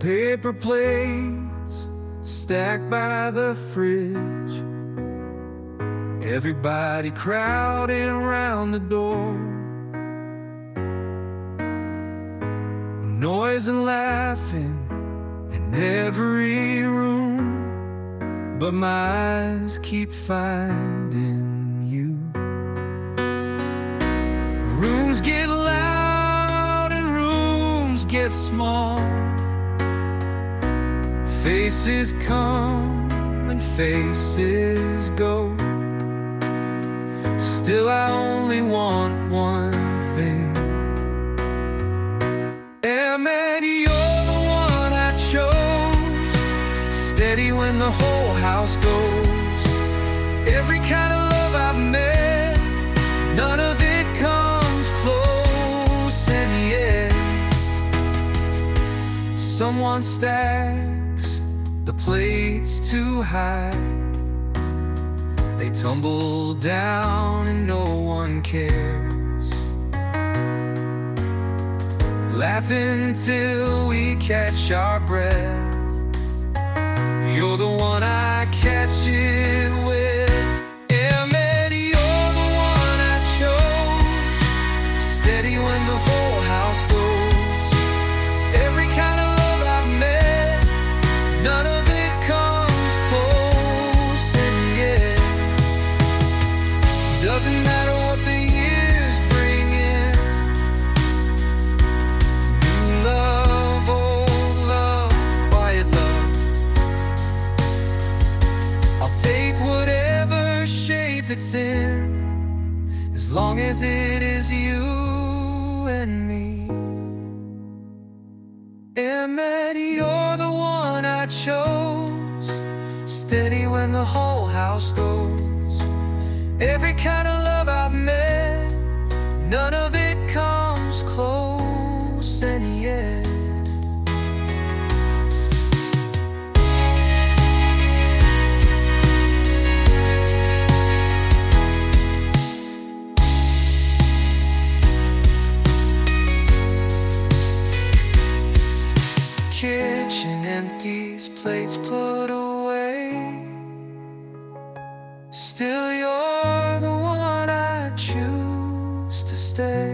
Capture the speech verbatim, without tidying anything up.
Paper plates stacked by the fridge, everybody crowding around the door. Noise and laughing in every room, but my eyes keep finding you. Rooms get loud and rooms get small, faces come and faces go. Still I only want one thing. Emmett, you're the one I chose, steady when the whole house goes. Every kind of love I've met, none of it comes close. And yet someone stacks the plates too high, they tumble down and no one cares. Laughing till we catch our breath, you're the one I catch it with. Emmett, you're the one I chose, steady when the whole house goes. Every kind of love I've met, none of it comes close. And yet doesn't matter what the years bring in, new love, old love, quiet love, I'll take whatever shape it's in, as long as it is you and me. Emmett, you're the one I chose, steady when the whole house goes. Every kind of love I've met, none of it comes close. And yet kitchen empties, plates put away, still you're the one I choose to stay.